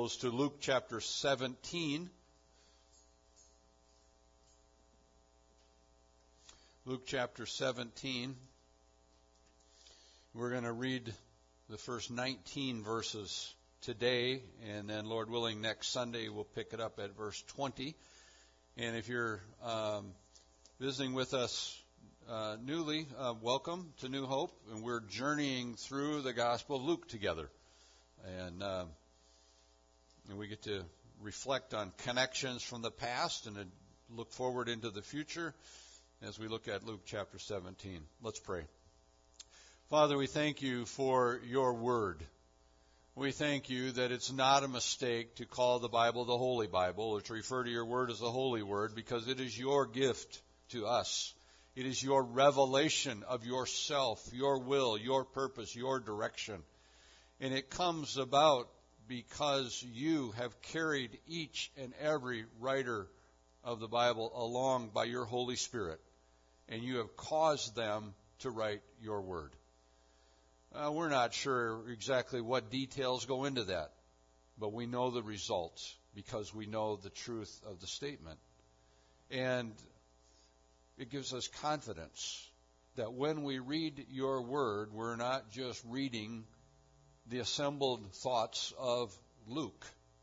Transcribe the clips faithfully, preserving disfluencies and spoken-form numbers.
Bibles to Luke chapter seventeen. Luke chapter seventeen. We're going to read the first nineteen verses today, and then, Lord willing, next Sunday we'll pick it up at verse twenty. And if you're um, visiting with us uh, newly, uh, welcome to New Hope, and we're journeying through the Gospel of Luke together. And, uh, and we get to reflect on connections from the past and look forward into the future as we look at Luke chapter seventeen. Let's pray. Father, we thank you for your word. We thank you that it's not a mistake to call the Bible the Holy Bible or to refer to your word as the Holy Word, because it is your gift to us. It is your revelation of yourself, your will, your purpose, your direction. And it comes about because you have carried each and every writer of the Bible along by your Holy Spirit, and you have caused them to write your word. Uh, we're not sure exactly what details go into that, but we know the results because we know the truth of the statement. And it gives us confidence that when we read your word, we're not just reading the assembled thoughts of Luke,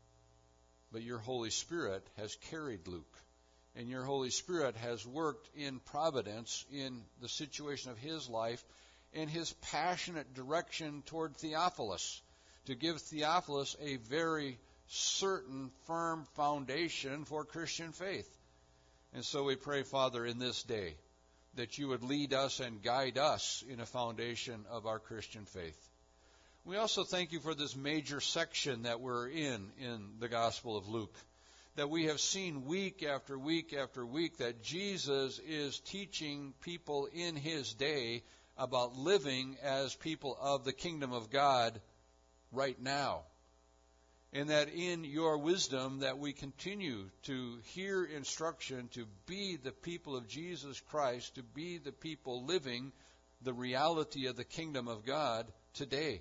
but your Holy Spirit has carried Luke, and your Holy Spirit has worked in providence in the situation of his life and his passionate direction toward Theophilus, to give Theophilus a very certain, firm foundation for Christian faith. And so we pray, Father, in this day, that you would lead us and guide us in a foundation of our Christian faith. We also thank you for this major section that we're in in the Gospel of Luke, that we have seen week after week after week that Jesus is teaching people in his day about living as people of the kingdom of God right now. And that in your wisdom that we continue to hear instruction to be the people of Jesus Christ, to be the people living the reality of the kingdom of God today.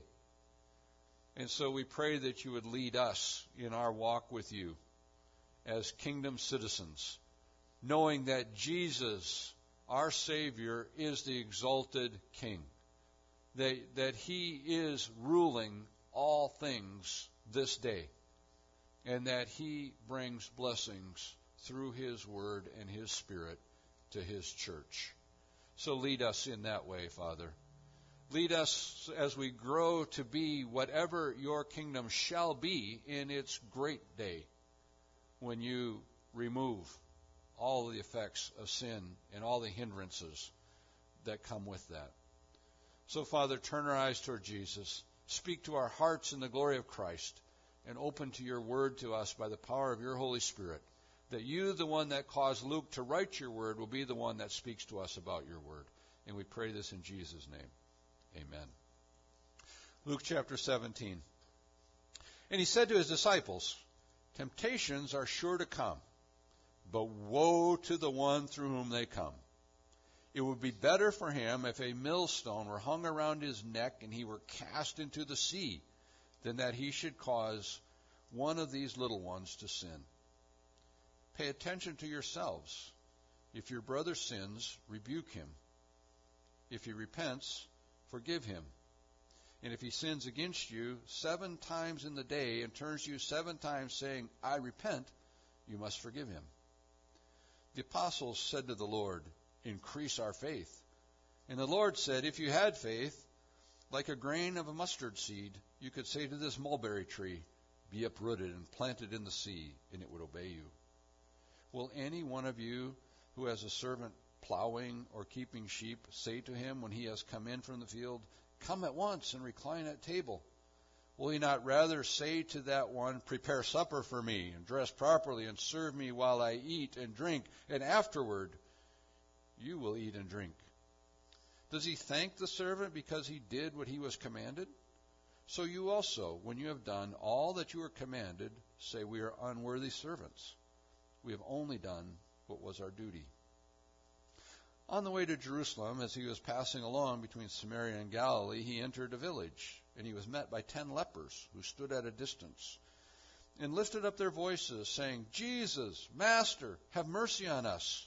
And so we pray that you would lead us in our walk with you as kingdom citizens, knowing that Jesus, our Savior, is the exalted King, that, that he is ruling all things this day, and that he brings blessings through his word and his Spirit to his church. So lead us in that way, Father. Lead us as we grow to be whatever your kingdom shall be in its great day, when you remove all the effects of sin and all the hindrances that come with that. So, Father, turn our eyes toward Jesus. Speak to our hearts in the glory of Christ, and open to your word to us by the power of your Holy Spirit, that you, the one that caused Luke to write your word, will be the one that speaks to us about your word. And we pray this in Jesus' name. Amen. Luke chapter seventeen. And he said to his disciples, temptations are sure to come, but woe to the one through whom they come. It would be better for him if a millstone were hung around his neck and he were cast into the sea, than that he should cause one of these little ones to sin. Pay attention to yourselves. If your brother sins, rebuke him. If he repents, forgive him. And if he sins against you seven times in the day and turns to you seven times saying, I repent, you must forgive him. The apostles said to the Lord, increase our faith. And the Lord said, if you had faith, like a grain of a mustard seed, you could say to this mulberry tree, be uprooted and planted in the sea, and it would obey you. Will any one of you who has a servant plowing or keeping sheep say to him when he has come in from the field, come at once and recline at table? Will he not rather say to that one, prepare supper for me, and dress properly, and serve me while I eat and drink, and afterward you will eat and drink? Does he thank the servant because he did what he was commanded? So you also, when you have done all that you were commanded, say, we are unworthy servants. We have only done what was our duty. On the way to Jerusalem, as he was passing along between Samaria and Galilee, he entered a village, and he was met by ten lepers who stood at a distance. and lifted up their voices, saying, Jesus, Master, have mercy on us.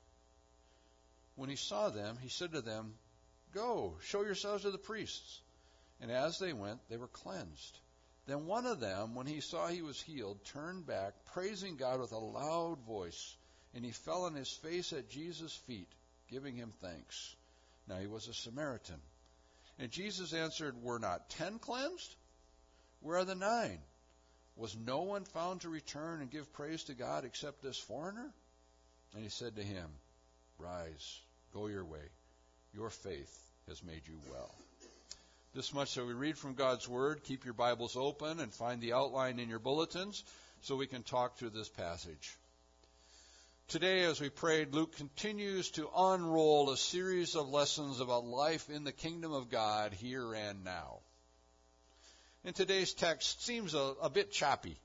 When he saw them, he said to them, Go, show yourselves to the priests. And as they went, they were cleansed. Then one of them, when he saw he was healed, turned back, praising God with a loud voice. And he fell on his face at Jesus' feet, giving him thanks. Now he was a Samaritan. And Jesus answered, Were not ten cleansed? Where are the nine? Was no one found to return and give praise to God except this foreigner? And he said to him, Rise, go your way. Your faith has made you well. This much so we read from God's Word. Keep your Bibles open and find the outline in your bulletins so we can talk through this passage. Today, as we prayed, Luke continues to unroll a series of lessons about life in the kingdom of God here and now. And today's text seems a, a bit choppy.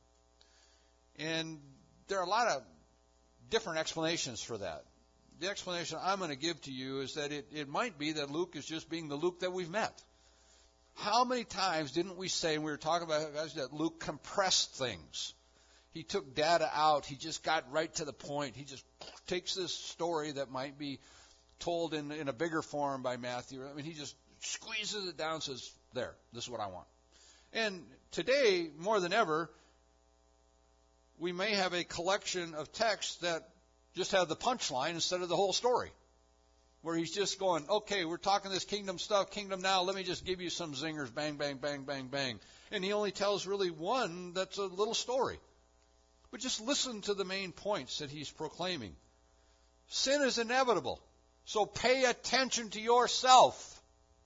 And there are a lot of different explanations for that. The explanation I'm going to give to you is that it, it might be that Luke is just being the Luke that we've met. How many times didn't we say, when we were talking about guys, that Luke compressed things? He took data out. He just got right to the point. He just takes this story that might be told in, in a bigger form by Matthew. I mean, he just squeezes it down and says, there, this is what I want. And today, more than ever, we may have a collection of texts that just have the punchline instead of the whole story, where he's just going, okay, we're talking this kingdom stuff, kingdom now, let me just give you some zingers, bang, bang, bang, bang, bang. And he only tells really one that's a little story. But just listen to the main points that he's proclaiming. Sin is inevitable, so pay attention to yourself.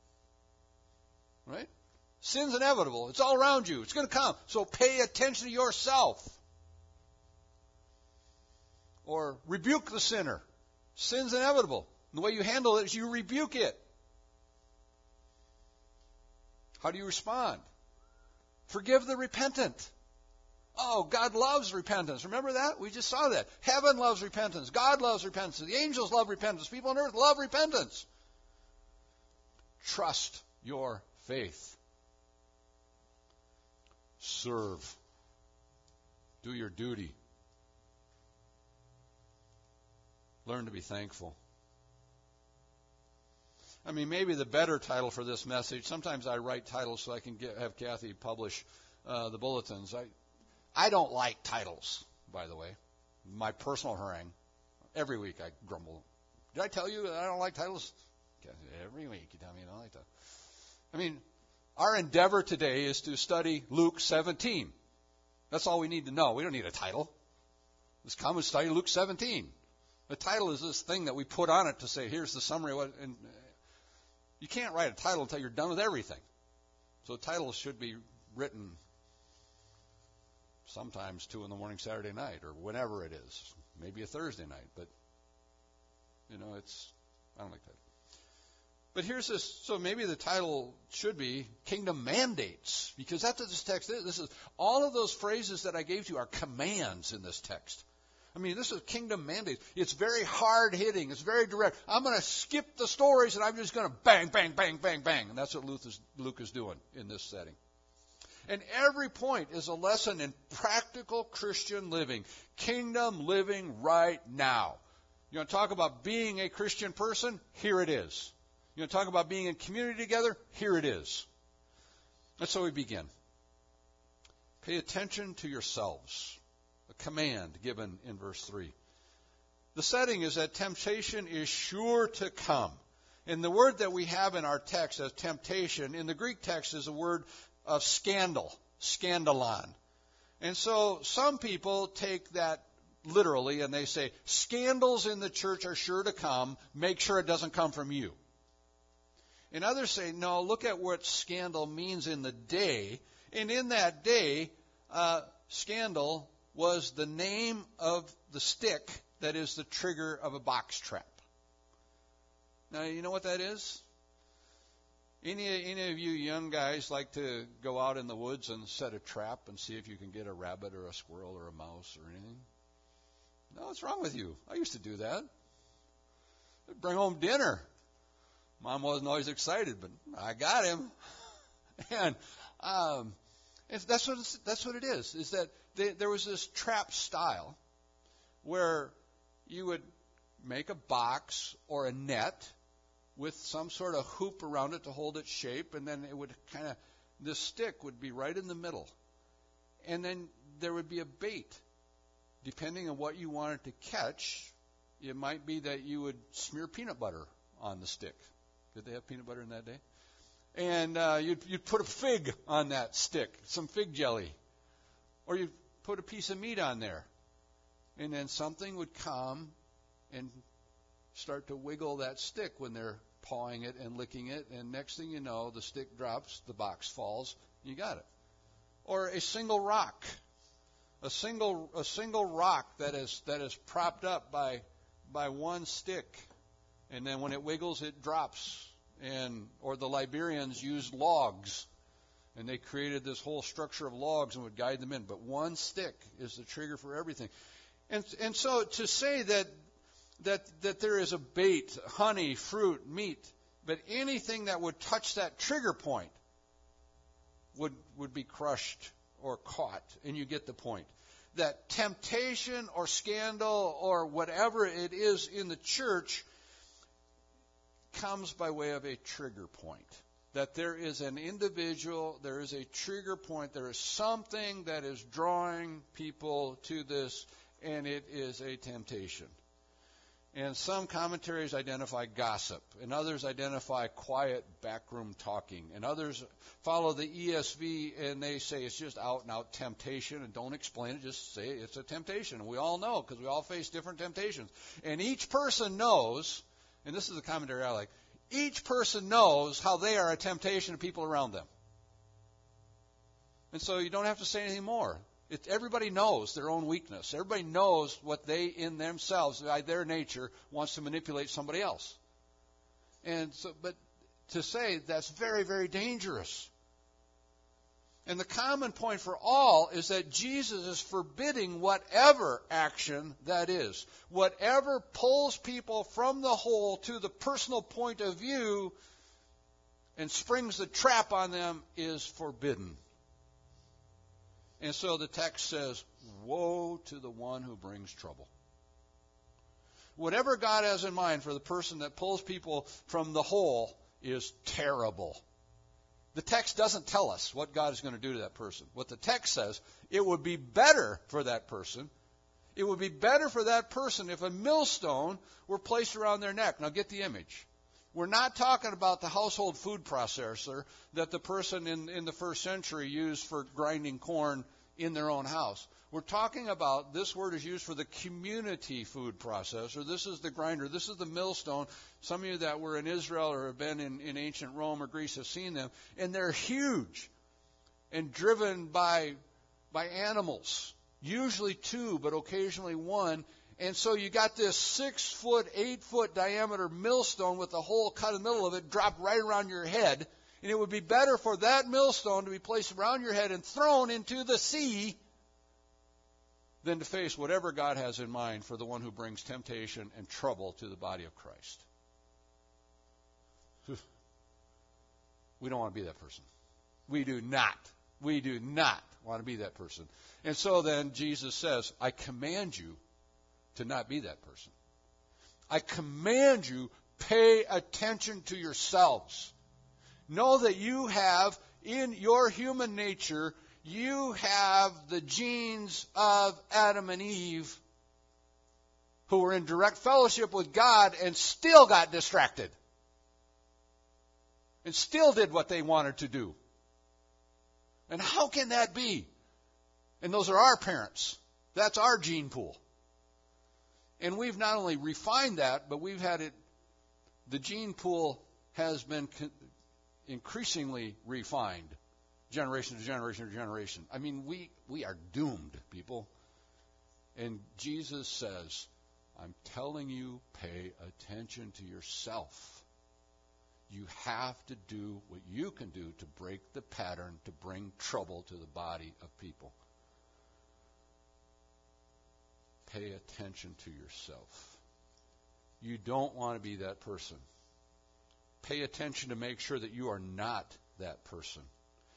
Right? Sin's inevitable. It's all around you. It's going to come. So pay attention to yourself. Or rebuke the sinner. Sin's inevitable. And the way you handle it is you rebuke it. How do you respond? Forgive the repentant. Oh, God loves repentance. Remember that? We just saw that. Heaven loves repentance. God loves repentance. The angels love repentance. People on earth love repentance. Trust your faith. Serve. Do your duty. Learn to be thankful. I mean, maybe the better title for this message, sometimes I write titles so I can get, have Kathy publish uh, the bulletins. I, I don't like titles, by the way. My personal harangue. Every week I grumble. Did I tell you that I don't like titles? Kathy, every week you tell me you don't like titles. I mean, our endeavor today is to study Luke seventeen. That's all we need to know. We don't need a title. Let's come and study Luke seventeen. The title is this thing that we put on it to say, here's the summary of what. And you can't write a title until you're done with everything. So titles should be written sometimes two in the morning Saturday night or whenever it is. Maybe a Thursday night. But, you know, it's, I don't like that. But here's this, so maybe the title should be Kingdom Mandates, because that's what this text is. This is, all of those phrases that I gave to you are commands in this text. I mean, this is Kingdom Mandates. It's very hard-hitting. It's very direct. I'm going to skip the stories, and I'm just going to bang, bang, bang, bang, bang. And that's what Luke is, Luke is doing in this setting. And every point is a lesson in practical Christian living, kingdom living right now. You want to talk about being a Christian person? Here it is. You want to talk about being in community together? Here it is. And so we begin. Pay attention to yourselves. A command given in verse three. The setting is that temptation is sure to come. And the word that we have in our text as temptation, in the Greek text is a word of scandal, scandalon. And so some people take that literally and they say, scandals in the church are sure to come. Make sure it doesn't come from you. And others say, no, look at what scandal means in the day. And in that day, uh, scandal was the name of the stick that is the trigger of a box trap. Now, you know what that is? Any, any of you young guys like to go out in the woods and set a trap and see if you can get a rabbit or a squirrel or a mouse or anything? No, what's wrong with you? I used to do that. I'd bring home dinner. Mom wasn't always excited, but I got him. And um, it's, that's what it's, that's what it is. Is that they, there was this trap style where you would make a box or a net with some sort of hoop around it to hold its shape, and then it would kind of, this stick would be right in the middle. And then there would be a bait. Depending on what you wanted to catch, it might be that you would smear peanut butter on the stick. Did they have peanut butter in that day? And uh, you'd, you'd put a fig on that stick, some fig jelly. Or you'd put a piece of meat on there. And then something would come and start to wiggle that stick when they're pawing it and licking it. And next thing you know, the stick drops, the box falls, you got it. Or a single rock. A single a single rock that is that is propped up by by one stick. And then when it wiggles, it drops. And or the Liberians used logs. And they created this whole structure of logs and would guide them in. But one stick is the trigger for everything. And and so to say that that that there is a bait, honey, fruit, meat, but anything that would touch that trigger point would would be crushed or caught, and you get the point. That temptation or scandal or whatever it is in the church comes by way of a trigger point. That there is an individual, there is a trigger point, there is something that is drawing people to this, and it is a temptation. And some commentaries identify gossip, and others identify quiet backroom talking, and others follow the E S V and they say it's just out and out temptation, and don't explain it, just say it's a temptation. And we all know because we all face different temptations. And each person knows, and this is the commentary I like, each person knows how they are a temptation to people around them. And so you don't have to say anything more. It, everybody knows their own weakness. Everybody knows what they in themselves, by their nature, wants to manipulate somebody else. And so, but to say that's very, very dangerous. And the common point for all is that Jesus is forbidding whatever action that is. Whatever pulls people from the whole to the personal point of view and springs the trap on them is forbidden. And so the text says, woe to the one who brings trouble. Whatever God has in mind for the person that pulls people from the whole is terrible. The text doesn't tell us what God is going to do to that person. What the text says, it would be better for that person. It would be better for that person if a millstone were placed around their neck. Now get the image. We're not talking about the household food processor that the person in, in the first century used for grinding corn in their own house. We're talking about, this word is used for the community food processor. This is the grinder. This is the millstone. Some of you that were in Israel or have been in, in ancient Rome or Greece have seen them. And they're huge and driven by, by animals, usually two, but occasionally one. And so you got this six foot, eight foot diameter millstone with a hole cut in the middle of it dropped right around your head. And it would be better for that millstone to be placed around your head and thrown into the sea than to face whatever God has in mind for the one who brings temptation and trouble to the body of Christ. We don't want to be that person. We do not. We do not want to be that person. And so then Jesus says, I command you to not be that person. I command you, pay attention to yourselves. Know that you have, in your human nature, you have the genes of Adam and Eve who were in direct fellowship with God and still got distracted. And still did what they wanted to do. And how can that be? And those are our parents. That's our gene pool. And we've not only refined that, but we've had it, the gene pool has been con- increasingly refined, generation to generation to generation. I mean, we, we are doomed, people. And Jesus says, I'm telling you, pay attention to yourself. You have to do what you can do to break the pattern, to bring trouble to the body of people. Pay attention to yourself. You don't want to be that person. Pay attention to make sure that you are not that person.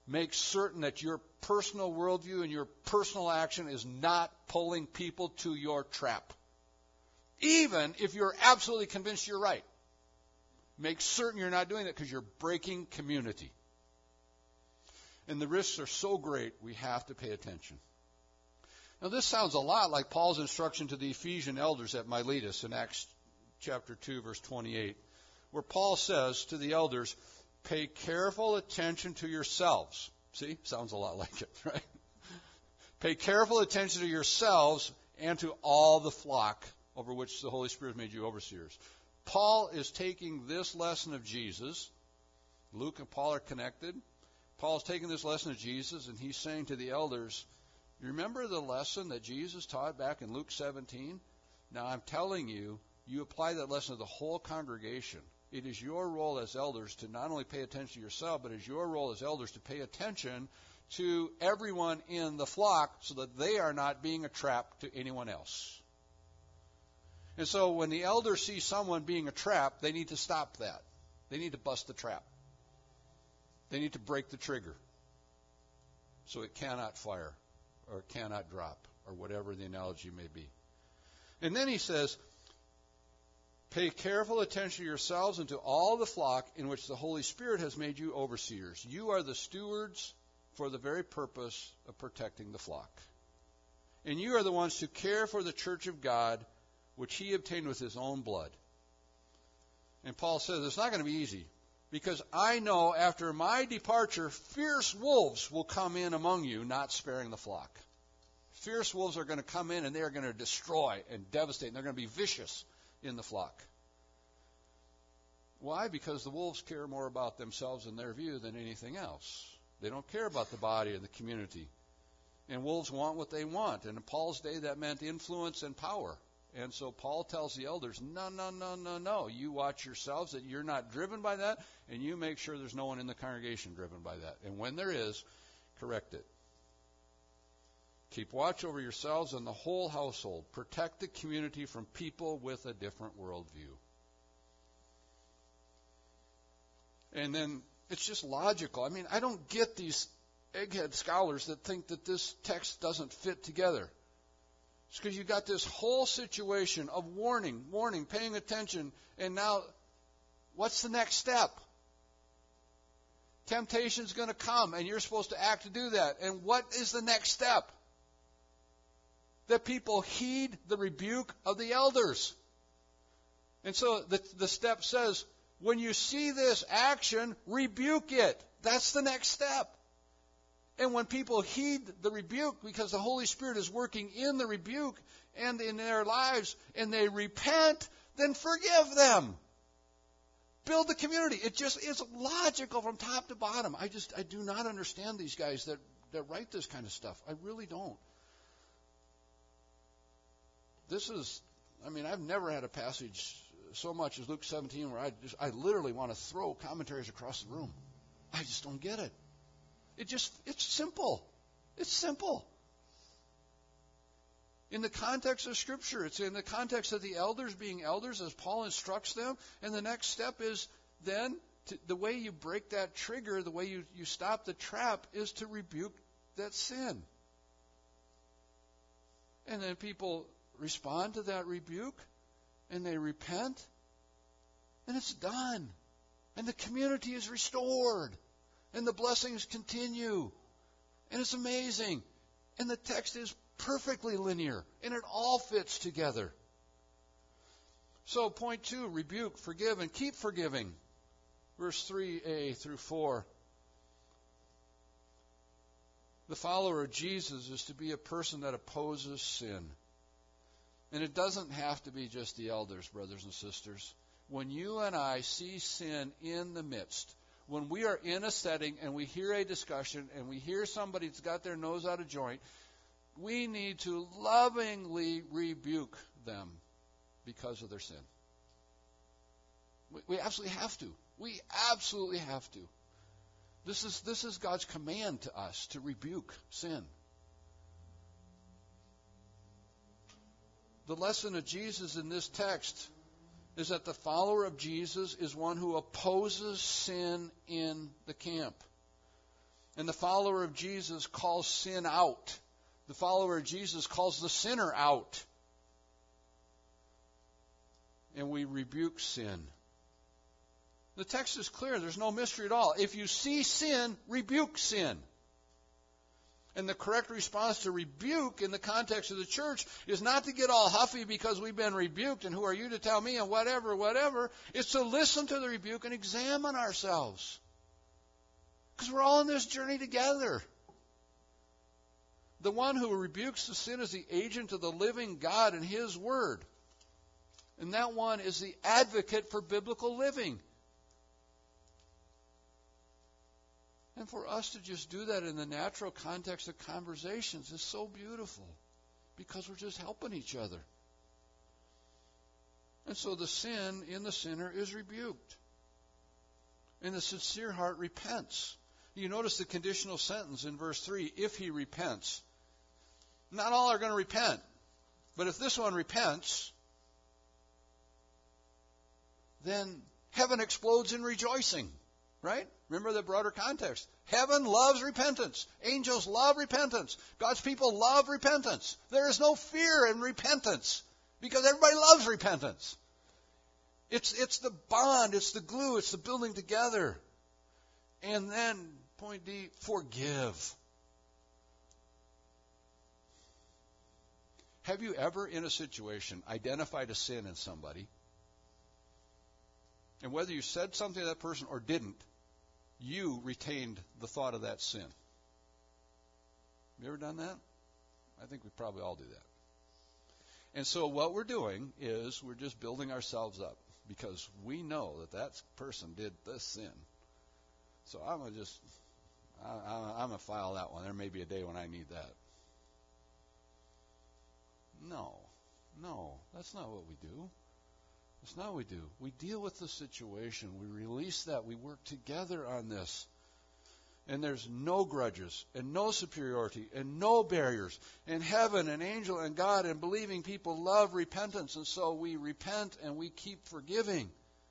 make certain that your personal worldview and your personal action is not pulling people to your trap. Even if you're absolutely convinced you're right. Make certain you're not doing that because you're breaking community. And the risks are so great, we have to pay attention. Now, this sounds a lot like Paul's instruction to the Ephesian elders at Miletus in Acts chapter two, verse twenty-eight, where Paul says to the elders, pay careful attention to yourselves. See, sounds a lot like it, right? Pay careful attention to yourselves and to all the flock over which the Holy Spirit made you overseers. Paul is taking this lesson of Jesus. Luke and Paul are connected. Paul's taking this lesson of Jesus, and he's saying to the elders, you remember the lesson that Jesus taught back in Luke seventeen? Now, I'm telling you, you apply that lesson to the whole congregation. It is your role as elders to not only pay attention to yourself, but it is your role as elders to pay attention to everyone in the flock so that they are not being a trap to anyone else. And so when the elders see someone being a trap, they need to stop that. They need to bust the trap. They need to break the trigger so it cannot fire or cannot drop or whatever the analogy may be. And then he says, pay careful attention to yourselves and to all the flock in which the Holy Spirit has made you overseers. You are the stewards for the very purpose of protecting the flock. And you are the ones who care for the church of God, which he obtained with his own blood. And Paul says it's not going to be easy, because I know after my departure, fierce wolves will come in among you, not sparing the flock. Fierce wolves are going to come in and they are going to destroy and devastate, and they're going to be vicious in the flock. Why? Because the wolves care more about themselves and their view than anything else. They don't care about the body or the community. And wolves want what they want. And in Paul's day, that meant influence and power. And so Paul tells the elders, no, no, no, no, no. You watch yourselves that you're not driven by that, and you make sure there's no one in the congregation driven by that. And when there is, correct it. Keep watch over yourselves and the whole household. Protect the community from people with a different worldview. And then it's just logical. I mean, I don't get these egghead scholars that think that this text doesn't fit together. It's because you've got this whole situation of warning, warning, paying attention, and now what's the next step? Temptation's going to come, and you're supposed to act to do that. And what is the next step? That people heed the rebuke of the elders. And so the, the step says, when you see this action, rebuke it. That's the next step. And when people heed the rebuke, because the Holy Spirit is working in the rebuke and in their lives, and they repent, then forgive them. Build the community. It just is logical from top to bottom. I just, I do not understand these guys that, that write this kind of stuff. I really don't. This is, I mean, I've never had a passage so much as Luke seventeen where I just, I literally want to throw commentaries across the room. I just don't get it. It just, it's simple. It's simple. In the context of Scripture, it's in the context of the elders being elders as Paul instructs them. And the next step is then, to, the way you break that trigger, the way you, you stop the trap, is to rebuke that sin. And then people respond to that rebuke, and they repent, and it's done. And the community is restored. And the blessings continue. And it's amazing. And the text is perfectly linear. And it all fits together. So point two, rebuke, forgive, and keep forgiving. Verse three a through four. The follower of Jesus is to be a person that opposes sin. And it doesn't have to be just the elders, brothers and sisters. When you and I see sin in the midst, when we are in a setting and we hear a discussion and we hear somebody that's got their nose out of joint, we need to lovingly rebuke them because of their sin. We, we absolutely have to. We absolutely have to. This is, this is God's command to us, to rebuke sin. The lesson of Jesus in this text is that the follower of Jesus is one who opposes sin in the camp. And the follower of Jesus calls sin out. The follower of Jesus calls the sinner out. And we rebuke sin. The text is clear. There's no mystery at all. If you see sin, rebuke sin. And the correct response to rebuke in the context of the church is not to get all huffy because we've been rebuked and who are you to tell me and whatever, whatever. It's to listen to the rebuke and examine ourselves. Because we're all in this journey together. The one who rebukes the sin is the agent of the living God and His Word. And that one is the advocate for biblical living. And for us to just do that in the natural context of conversations is so beautiful because we're just helping each other. And so the sin in the sinner is rebuked. And the sincere heart repents. You notice the conditional sentence in verse three, if he repents. Not all are going to repent. But if this one repents, then heaven explodes in rejoicing. Right? Remember the broader context. Heaven loves repentance. Angels love repentance. God's people love repentance. There is no fear in repentance because everybody loves repentance. It's, it's the bond, it's the glue, it's the building together. And then, point D, forgive. Have you ever, in a situation, identified a sin in somebody, and whether you said something to that person or didn't, you retained the thought of that sin? You ever done that? I think we probably all do that. And so what we're doing is we're just building ourselves up because we know that that person did this sin. So I'm going to just, I, I'm going to file that one. There may be a day when I need that. No, no, that's not what we do. That's not what we do. We deal with the situation. We release that. We work together on this. And there's no grudges and no superiority and no barriers. And heaven and angel and God and believing people love repentance. And so we repent and we keep forgiving.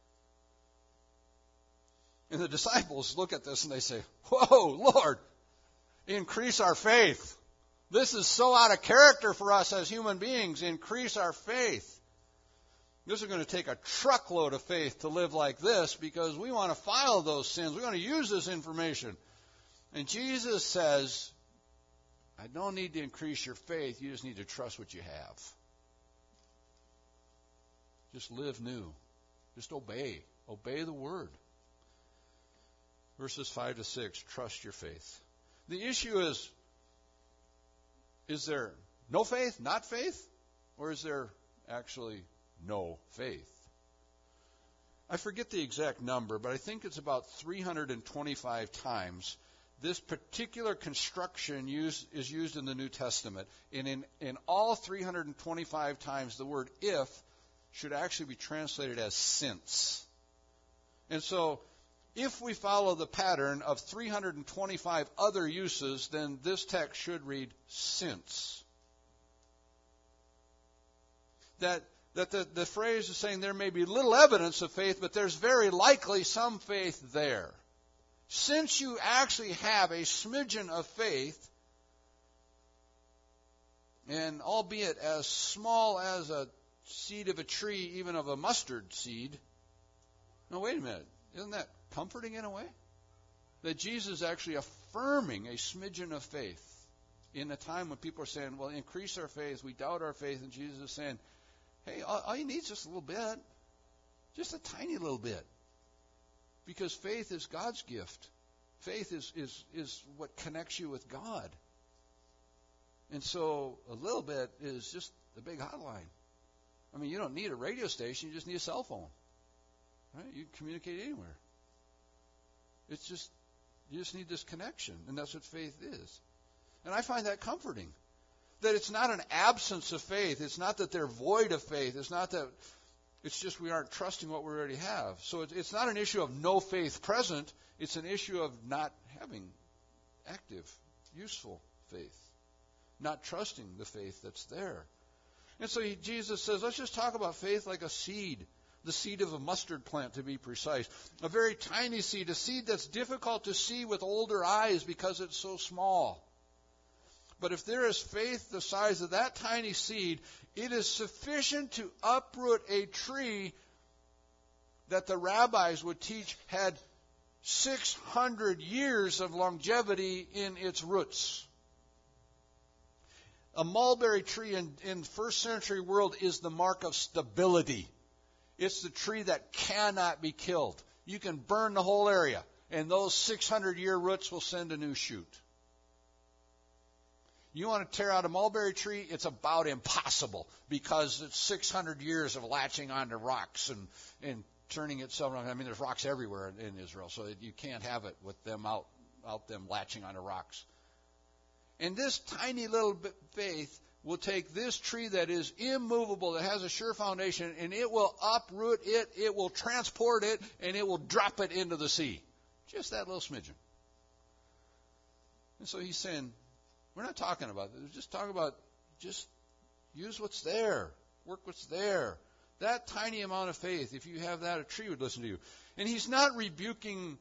And the disciples look at this and they say, whoa, Lord, increase our faith. This is so out of character for us as human beings. Increase our faith. This is going to take a truckload of faith to live like this because we want to file those sins. We want to use this information. And Jesus says, I don't need to increase your faith. You just need to trust what you have. Just live new. Just obey. Obey the word. Verses five to six, trust your faith. The issue is, is there no faith, not faith? Or is there actually no faith? I forget the exact number, but I think it's about three hundred twenty-five times this particular construction use, is used in the New Testament. And in, in all three hundred twenty-five times, the word if should actually be translated as since. And so, if we follow the pattern of three hundred twenty-five other uses, then this text should read since. That That the, the phrase is saying there may be little evidence of faith, but there's very likely some faith there. Since you actually have a smidgen of faith, and albeit as small as a seed of a tree, even of a mustard seed, no, wait a minute, isn't that comforting in a way? That Jesus is actually affirming a smidgen of faith in a time when people are saying, well, increase our faith, we doubt our faith, and Jesus is saying, hey, all, all you need is just a little bit. Just a tiny little bit. Because faith is God's gift. Faith is, is, is what connects you with God. And so a little bit is just a big hotline. I mean, you don't need a radio station. You just need a cell phone. Right? You can communicate anywhere. It's just, you just need this connection. And that's what faith is. And I find that comforting. That it's not an absence of faith. It's not that they're void of faith. It's not that, it's just we aren't trusting what we already have. So it's, it's not an issue of no faith present. It's an issue of not having active, useful faith. Not trusting the faith that's there. And so he, Jesus says, let's just talk about faith like a seed. the seed of a mustard plant, to be precise. A very tiny seed, a seed that's difficult to see with older eyes because it's so small. But if there is faith the size of that tiny seed, it is sufficient to uproot a tree that the rabbis would teach had six hundred years of longevity in its roots. A mulberry tree in, in first century world is the mark of stability. It's the tree that cannot be killed. You can burn the whole area, and those six hundred year roots will send a new shoot. You want to tear out a mulberry tree, it's about impossible because it's six hundred years of latching onto rocks and, and turning itself around. I mean, there's rocks everywhere in, in Israel, so you can't have it with them out, out them latching onto rocks. And this tiny little bit faith will take this tree that is immovable, that has a sure foundation, and it will uproot it, it will transport it, and it will drop it into the sea. Just that little smidgen. And so he's saying, we're not talking about this. Just talk about, just use what's there. Work what's there. That tiny amount of faith, if you have that, a tree would listen to you. And he's not rebuking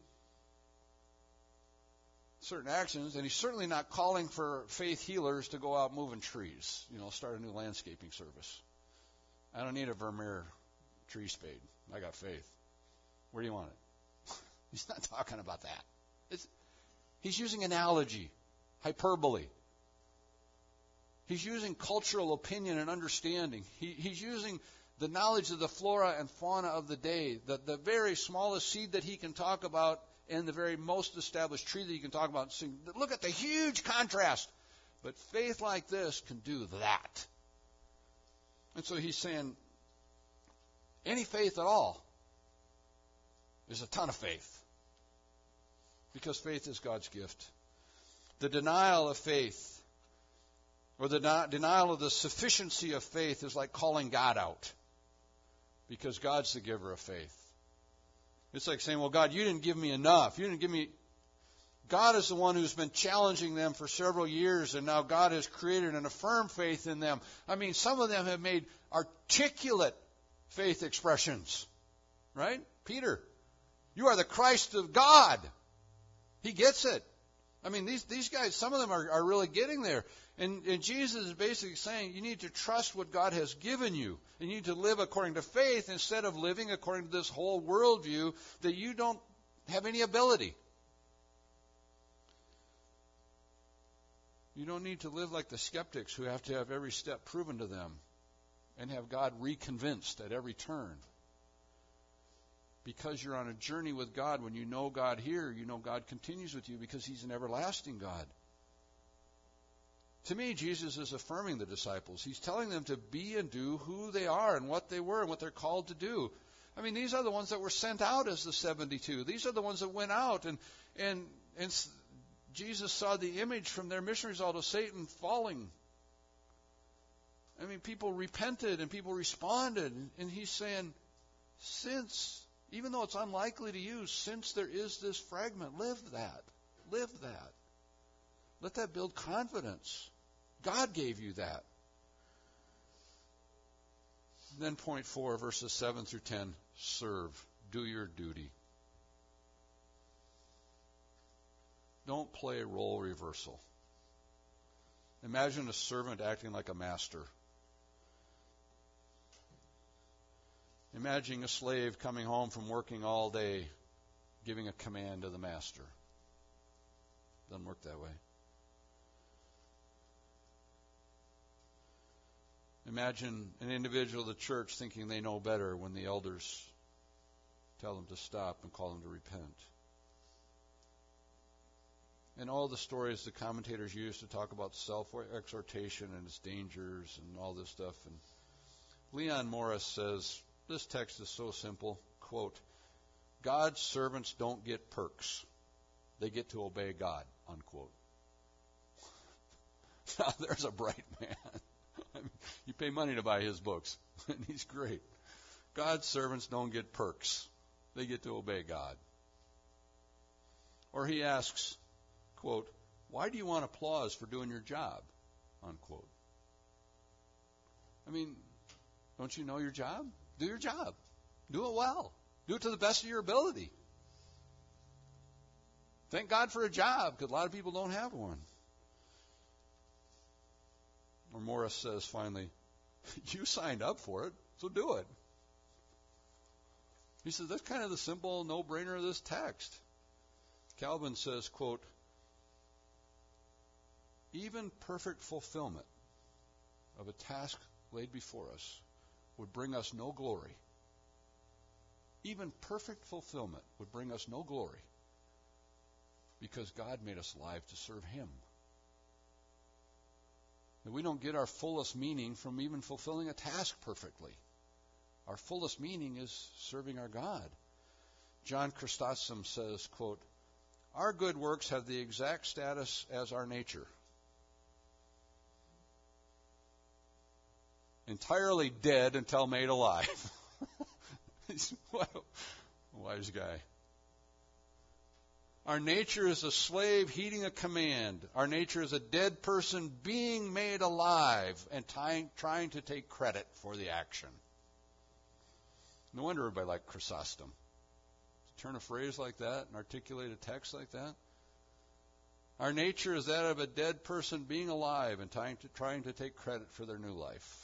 certain actions, and he's certainly not calling for faith healers to go out moving trees, you know, start a new landscaping service. I don't need a Vermeer tree spade. I got faith. Where do you want it? He's not talking about that. It's, he's using analogy, hyperbole. He's using cultural opinion and understanding. He, he's using the knowledge of the flora and fauna of the day, the, the very smallest seed that he can talk about and the very most established tree that you can talk about. And look at the huge contrast. But faith like this can do that. And so he's saying, any faith at all is a ton of faith. Because faith is God's gift. The denial of faith, or the de- denial of the sufficiency of faith, is like calling God out. Because God's the giver of faith. It's like saying, well, God, you didn't give me enough. You didn't give me... God is the one who's been challenging them for several years, and now God has created an affirmed faith in them. I mean, some of them have made articulate faith expressions. Right? Peter, you are the Christ of God. He gets it. I mean, these, these guys, some of them are, are really getting there. And, and Jesus is basically saying you need to trust what God has given you. And you need to live according to faith instead of living according to this whole worldview that you don't have any ability. You don't need to live like the skeptics who have to have every step proven to them and have God reconvinced at every turn. Because you're on a journey with God, when you know God here, you know God continues with you because He's an everlasting God. To me, Jesus is affirming the disciples. He's telling them to be and do who they are and what they were and what they're called to do. I mean, these are the ones that were sent out as the seventy-two. These are the ones that went out. And, and, and Jesus saw the image from their mission result of Satan falling. I mean, people repented and people responded. And He's saying, since, even though it's unlikely to you, since there is this fragment, live that. Live that. Let that build confidence. God gave you that. Then point four, verses seven through ten, serve. Do your duty. Don't play role reversal. Imagine a servant acting like a master. Imagine a slave coming home from working all day, giving a command to the master. Doesn't work that way. Imagine an individual of the church thinking they know better when the elders tell them to stop and call them to repent. And all the stories the commentators use to talk about self-exhortation and its dangers and all this stuff. And Leon Morris says, this text is so simple, quote, God's servants don't get perks. They get to obey God, unquote. Now, there's a bright man. I mean, you pay money to buy his books, and he's great. God's servants don't get perks. They get to obey God. Or he asks, quote, why do you want applause for doing your job, unquote. I mean, don't you know your job? Do your job. Do it well. Do it to the best of your ability. Thank God for a job, because a lot of people don't have one. Or Morris says finally, you signed up for it, so do it. He says, that's kind of the simple no-brainer of this text. Calvin says, quote, even perfect fulfillment of a task laid before us would bring us no glory. Even perfect fulfillment would bring us no glory because God made us alive to serve Him. And we don't get our fullest meaning from even fulfilling a task perfectly. Our fullest meaning is serving our God. John Chrysostom says, quote, our good works have the exact status as our nature. Entirely dead until made alive. What a wise guy. Our nature is a slave heeding a command. Our nature is a dead person being made alive and tying, trying to take credit for the action. No wonder everybody liked Chrysostom. To turn a phrase like that and articulate a text like that. Our nature is that of a dead person being alive and trying to, trying to take credit for their new life.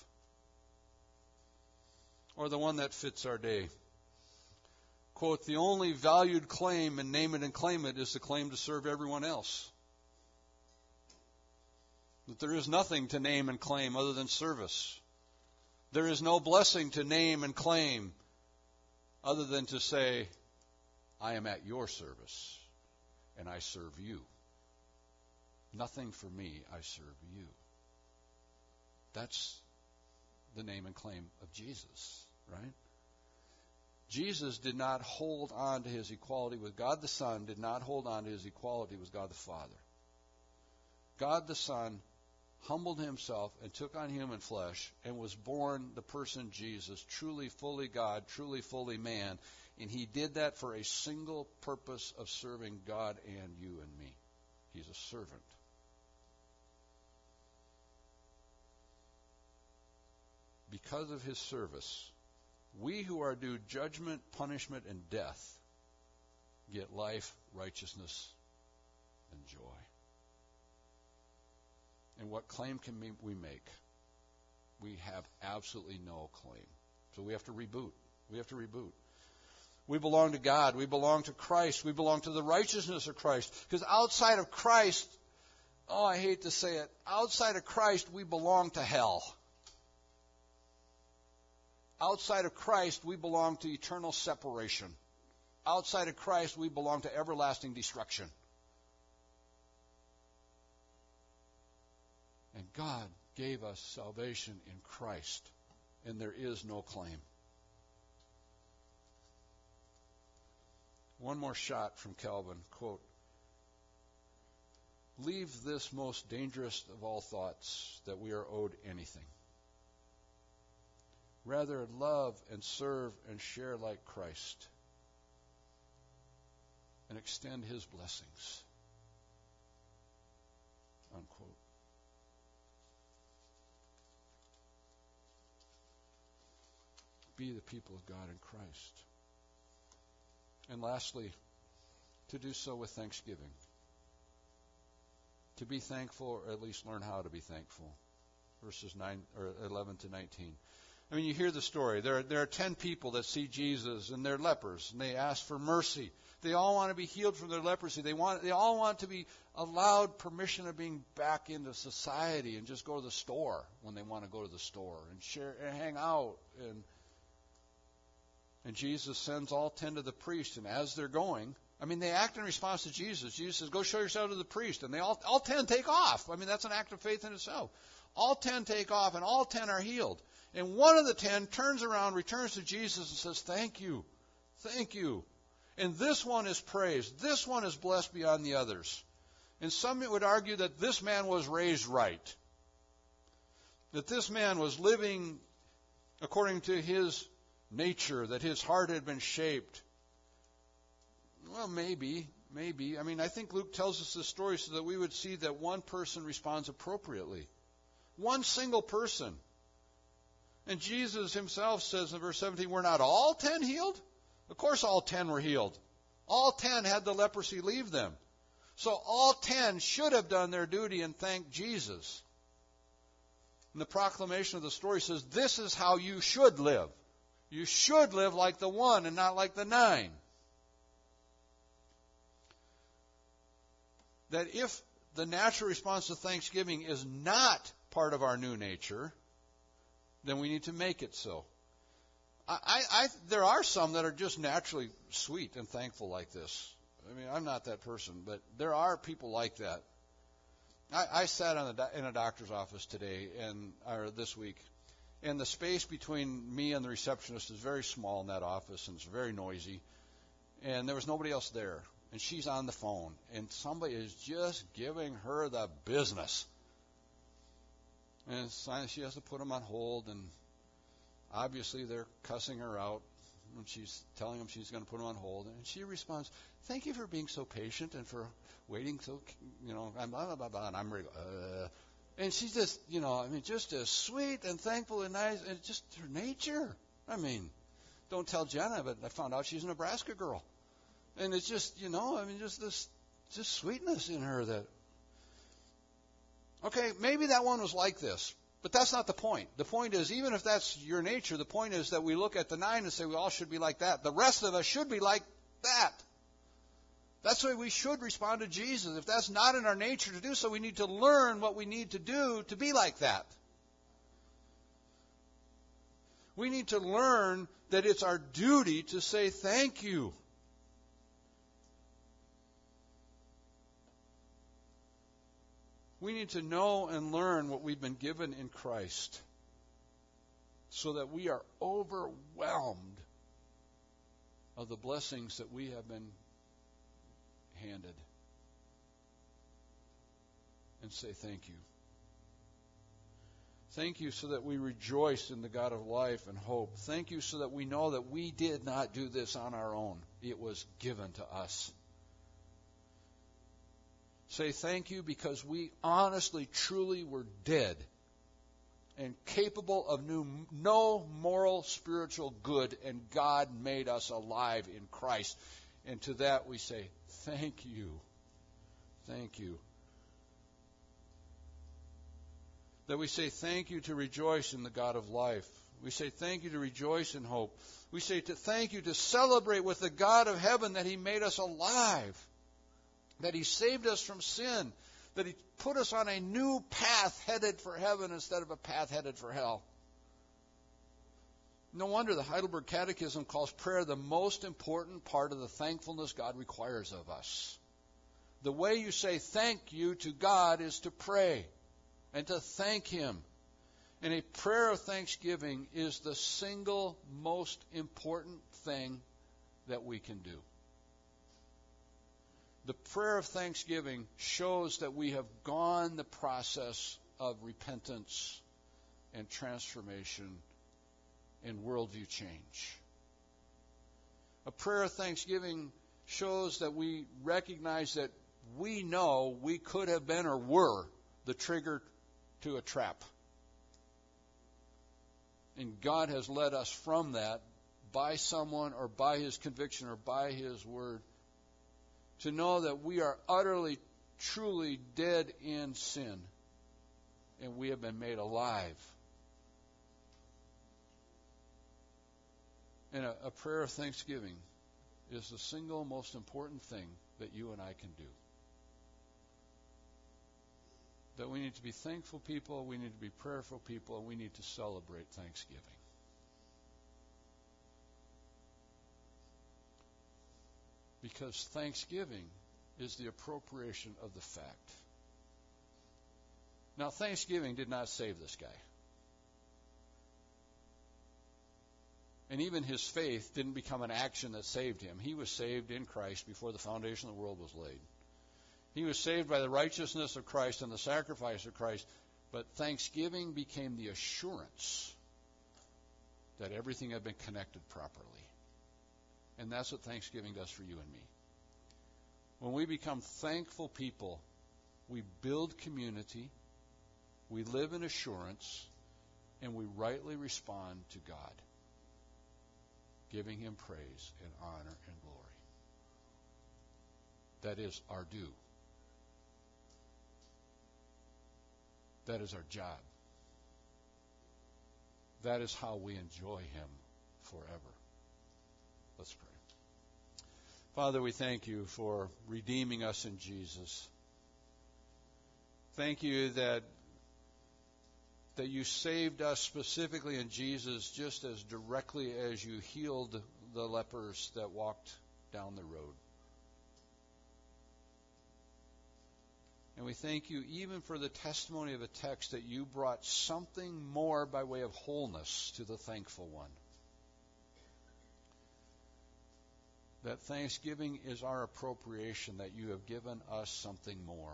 Or the one that fits our day. Quote, the only valued claim in name it and claim it is the claim to serve everyone else. That there is nothing to name and claim other than service. There is no blessing to name and claim other than to say, I am at your service and I serve you. Nothing for me, I serve you. That's the name and claim of Jesus, right? Jesus did not hold on to his equality with God the Son, did not hold on to his equality with God the Father. God the Son humbled himself and took on human flesh and was born the person Jesus, truly fully God, truly fully man. And he did that for a single purpose of serving God and you and me. He's a servant. Because of his service, we who are due judgment, punishment, and death get life, righteousness, and joy. And what claim can we make? We have absolutely no claim. So we have to reboot. We have to reboot. We belong to God. We belong to Christ. We belong to the righteousness of Christ. Because outside of Christ, oh, I hate to say it, outside of Christ, we belong to hell. Outside of Christ, we belong to eternal separation. Outside of Christ, we belong to everlasting destruction. And God gave us salvation in Christ, and there is no claim. One more shot from Calvin, quote, leave this most dangerous of all thoughts, that we are owed anything. Rather, love and serve and share like Christ and extend his blessings. Unquote. Be the people of God in Christ. And lastly, to do so with thanksgiving. To be thankful, or at least learn how to be thankful. Verses nine or eleven to nineteen. I mean, you hear the story. There are, there are ten people that see Jesus, and they're lepers, and they ask for mercy. They all want to be healed from their leprosy. They want, they all want to be allowed permission of being back into society and just go to the store when they want to go to the store and share and hang out. And and Jesus sends all ten to the priest, and as they're going, I mean, they act in response to Jesus. Jesus says, "Go show yourself to the priest," and they all all ten take off. I mean, that's an act of faith in itself. All ten take off, and all ten are healed. And one of the ten turns around, returns to Jesus, and says, "Thank you, thank you." And this one is praised. This one is blessed beyond the others. And some would argue that this man was raised right. That this man was living according to his nature, that his heart had been shaped. Well, maybe, maybe. I mean, I think Luke tells us this story so that we would see that one person responds appropriately. One single person. And Jesus himself says in verse seventeen, were not all ten healed? Of course all ten were healed. All ten had the leprosy leave them. So all ten should have done their duty and thanked Jesus. And the proclamation of the story says, this is how you should live. You should live like the one and not like the nine. That if the natural response to thanksgiving is not part of our new nature, then we need to make it so. I, I, I, there are some that are just naturally sweet and thankful like this. I mean, I'm not that person, but there are people like that. I, I sat on a, in a doctor's office today, and or this week, and the space between me and the receptionist is very small in that office, and it's very noisy, and there was nobody else there. And she's on the phone, and somebody is just giving her the business. And she has to put them on hold, and obviously they're cussing her out when she's telling them she's going to put them on hold. And she responds, thank you for being so patient and for waiting so, you know, I'm blah, blah, blah, blah, and I'm really, uh, and she's just, you know, I mean, just as sweet and thankful and nice, and just her nature. I mean, don't tell Jenna, but I found out she's a Nebraska girl. And it's just, you know, I mean, just this, just sweetness in her that, okay, maybe that one was like this, but that's not the point. The point is, even if that's your nature, the point is that we look at the nine and say we all should be like that. The rest of us should be like that. That's the way we should respond to Jesus. If that's not in our nature to do so, we need to learn what we need to do to be like that. We need to learn that it's our duty to say thank you. We need to know and learn what we've been given in Christ so that we are overwhelmed of the blessings that we have been handed. And say thank you. Thank you so that we rejoice in the God of life and hope. Thank you so that we know that we did not do this on our own. It was given to us. Say thank you because we honestly, truly were dead and capable of new, no moral, spiritual good, and God made us alive in Christ. And to that we say, thank you. Thank you. That we say thank you to rejoice in the God of life. We say thank you to rejoice in hope. We say to thank you to celebrate with the God of heaven that He made us alive. That He saved us from sin, that He put us on a new path headed for heaven instead of a path headed for hell. No wonder the Heidelberg Catechism calls prayer the most important part of the thankfulness God requires of us. The way you say thank you to God is to pray and to thank Him. And a prayer of thanksgiving is the single most important thing that we can do. The prayer of thanksgiving shows that we have gone the process of repentance and transformation and worldview change. A prayer of thanksgiving shows that we recognize that we know we could have been or were the trigger to a trap. And God has led us from that by someone or by His conviction or by His word, to know that we are utterly, truly dead in sin, and we have been made alive. And a, a prayer of thanksgiving is the single most important thing that you and I can do. That we need to be thankful people, we need to be prayerful people, and we need to celebrate Thanksgiving. Because thanksgiving is the appropriation of the fact. Now, thanksgiving did not save this guy. And even his faith didn't become an action that saved him. He was saved in Christ before the foundation of the world was laid. He was saved by the righteousness of Christ and the sacrifice of Christ. But thanksgiving became the assurance that everything had been connected properly. And that's what thanksgiving does for you and me. When we become thankful people, we build community, we live in assurance, and we rightly respond to God, giving him praise and honor and glory. That is our due. That is our job. That is how we enjoy him forever. Let's pray. Father, we thank you for redeeming us in Jesus. Thank you that that you saved us specifically in Jesus just as directly as you healed the lepers that walked down the road. And we thank you even for the testimony of a text that you brought something more by way of wholeness to the thankful one. That thanksgiving is our appropriation, that you have given us something more.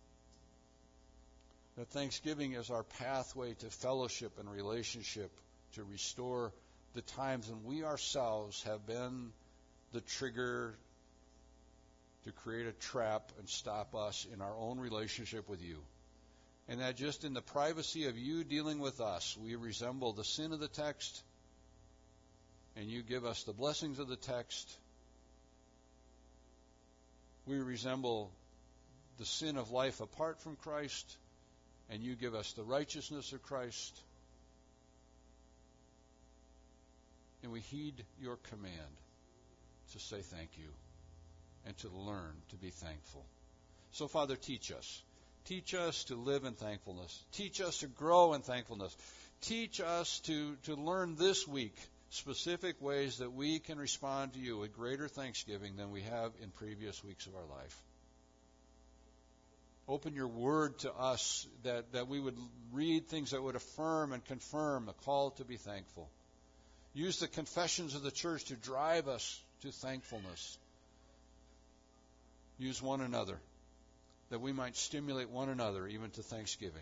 That thanksgiving is our pathway to fellowship and relationship, to restore the times when we ourselves have been the trigger to create a trap and stop us in our own relationship with you. And that just in the privacy of you dealing with us, we resemble the sin of the text, and you give us the blessings of the text. We resemble the sin of life apart from Christ, and you give us the righteousness of Christ. And we heed your command to say thank you and to learn to be thankful. So, Father, teach us. Teach us to live in thankfulness. Teach us to grow in thankfulness. Teach us to, to learn this week specific ways that we can respond to you with greater thanksgiving than we have in previous weeks of our life. Open your word to us that, that we would read things that would affirm and confirm the call to be thankful. Use the confessions of the church to drive us to thankfulness. Use one another, that we might stimulate one another even to thanksgiving.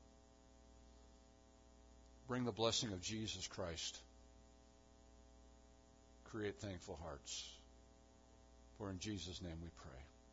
Bring the blessing of Jesus Christ. Create thankful hearts. For in Jesus' name we pray.